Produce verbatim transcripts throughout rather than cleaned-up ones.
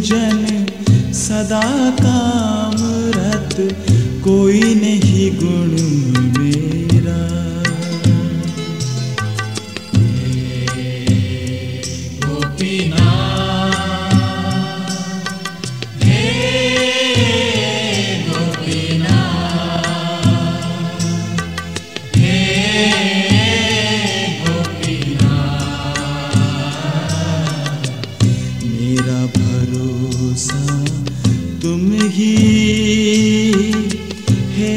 जन सदा कामरत, कोई नहीं गुण मेरा। तुम ही है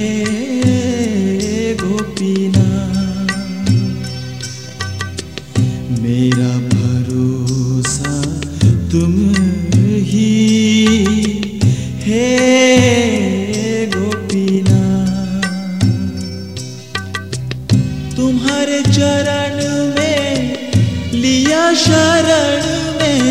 गोपीनाथ, मेरा भरोसा तुम ही है गोपीनाथ। तुम्हारे चरण में लिया शरण में,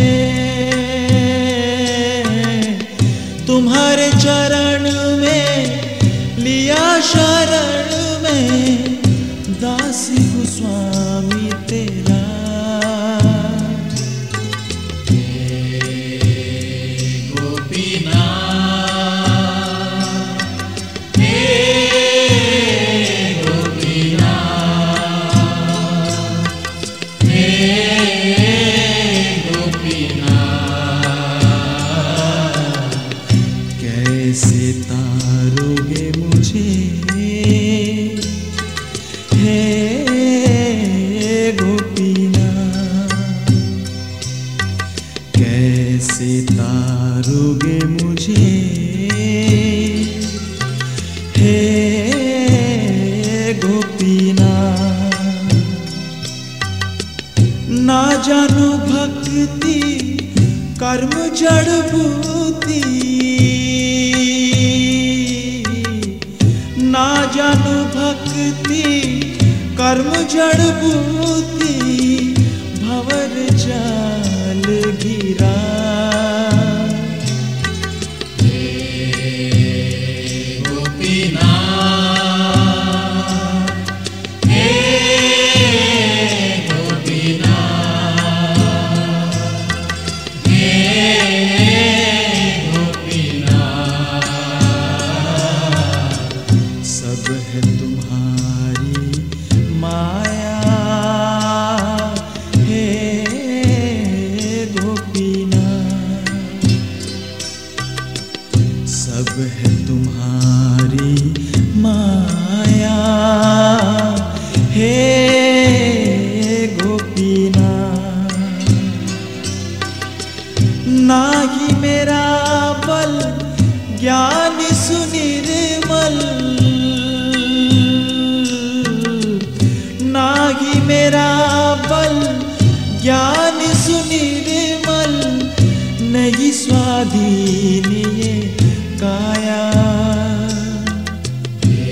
तुम्हारे चरण में लिया शरण में, दासी हूँ स्वामी तेरा। गोपीनाथ हे गोपीनाथ हे गोपीनाथ, कैसे तारोगे मुझे हे गोपीनाथ, कैसे तारोगे मुझे हे गोपीनाथ। ना जानू भक्ति कर्म जड़ भूति, ना जानू भक्ति कर्म जड़ भूति, भंवर जाल गिरा। हे गोपीनाथ हे गोपीनाथ हे गोपीनाथ, सब है तुम्हारी माया हे गोपीनाथ, सब है तुम्हारी माया हे गोपीनाथ। ना ही मेरा बल ज्ञान सुनिर्मल, ना ही मेरा बल ज्ञान सुनिर्मल, नहीं स्वाधीन ये काया। हे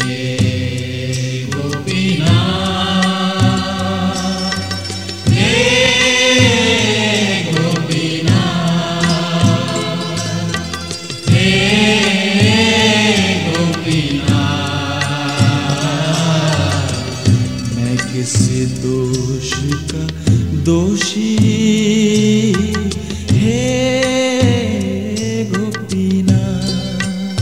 गोपीनाथ हे गोपीनाथ हे गोपीनाथ, मैं किस दोष का दोषी हे गोपीनाथ,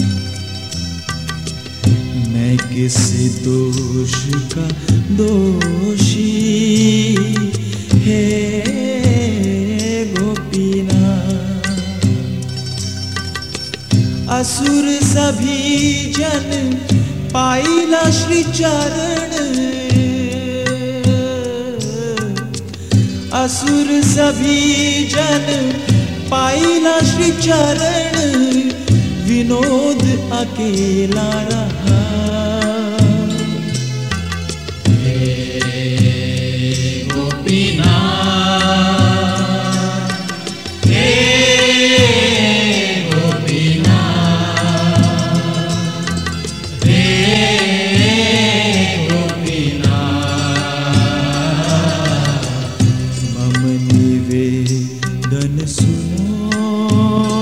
मैं किस दोष का दोषी हे गोपीनाथ। असुर सभी जन पाइला श्री चरण, असुर सभी जन पाइला श्री चरण, विनोद अकेला रहा। हे गोपीनाथ हे गोपीनाथ हे गोपीनाथ, मम निवेदन सुनो